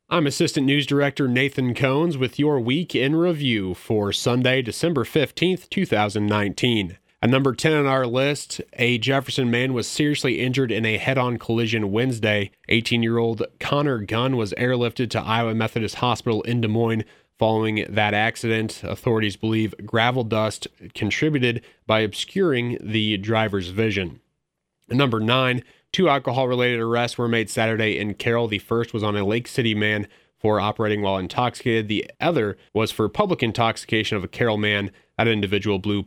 I'm Assistant News Director Nathan Cones with your Week in Review for Sunday, December 15th, 2019. At number 10 on our list, a Jefferson man was seriously injured in a head-on collision Wednesday. 18-year-old Connor Gunn was airlifted to Iowa Methodist Hospital in Des Moines. Following that accident, authorities believe gravel dust contributed by obscuring the driver's vision. At number 9, 2 alcohol-related arrests were made Saturday in Carroll. The first was on a Lake City man for operating while intoxicated. The other was for public intoxication of a Carroll man. That individual blew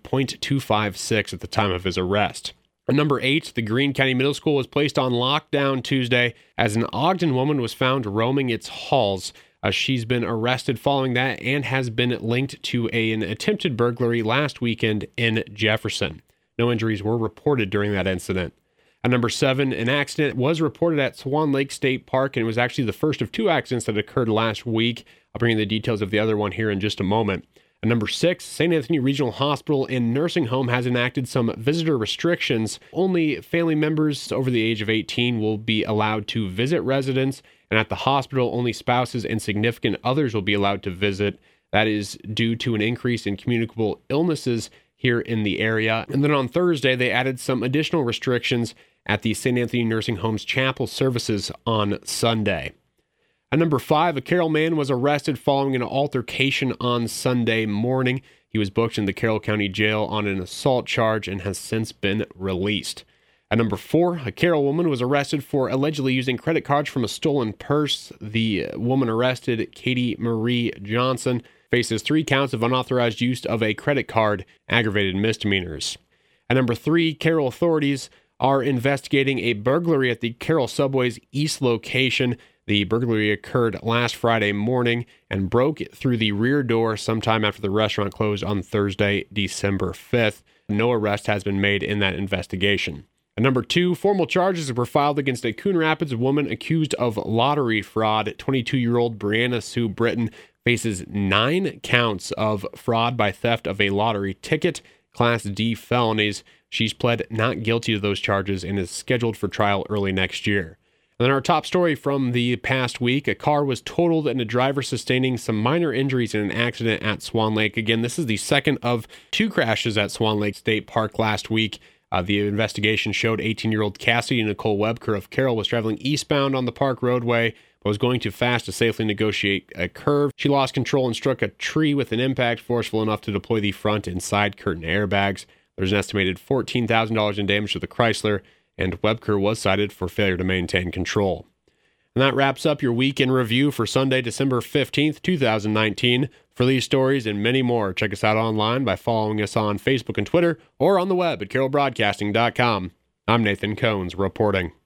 .256 at the time of his arrest. At number 8, the Greene County Middle School was placed on lockdown Tuesday as an Ogden woman was found roaming its halls. She's been arrested following that and has been linked to an attempted burglary last weekend in Jefferson. No injuries were reported during that incident. At number 7, an accident was reported at Swan Lake State Park, and it was actually the first of 2 accidents that occurred last week. I'll bring you the details of the other one here in just a moment. At number 6, St. Anthony Regional Hospital and Nursing Home has enacted some visitor restrictions. Only family members over the age of 18 will be allowed to visit residents, and at the hospital, only spouses and significant others will be allowed to visit. That is due to an increase in communicable illnesses here in the area. And then on Thursday, they added some additional restrictions at the St. Anthony Nursing Home's chapel services on Sunday. At number 5, a Carroll man was arrested following an altercation on Sunday morning. He was booked in the Carroll County Jail on an assault charge and has since been released. At number 4, a Carroll woman was arrested for allegedly using credit cards from a stolen purse. The woman arrested, Katie Marie Johnson, faces 3 counts of unauthorized use of a credit card, aggravated misdemeanors. At number 3, Carroll authorities are investigating a burglary at the Carroll Subway's East location. The burglary occurred last Friday morning and broke through the rear door sometime after the restaurant closed on Thursday, December 5th. No arrest has been made in that investigation. At number 2, formal charges were filed against a Coon Rapids woman accused of lottery fraud. 22-year-old Brianna Sue Britton faces 9 counts of fraud by theft of a lottery ticket, Class D felonies. She's pled not guilty to those charges and is scheduled for trial early next year. And then our top story from the past week, a car was totaled and a driver sustaining some minor injuries in an accident at Swan Lake. Again, this is the second of 2 crashes at Swan Lake State Park last week. The investigation showed 18-year-old Cassidy Nicole Webker of Carroll was traveling eastbound on the park roadway, but was going too fast to safely negotiate a curve. She lost control and struck a tree with an impact forceful enough to deploy the front and side curtain airbags. There's an estimated $14,000 in damage to the Chrysler, and Webker was cited for failure to maintain control. And that wraps up your Week in Review for Sunday, December 15th, 2019. For these stories and many more, check us out online by following us on Facebook and Twitter, or on the web at carrollbroadcasting.com. I'm Nathan Cones reporting.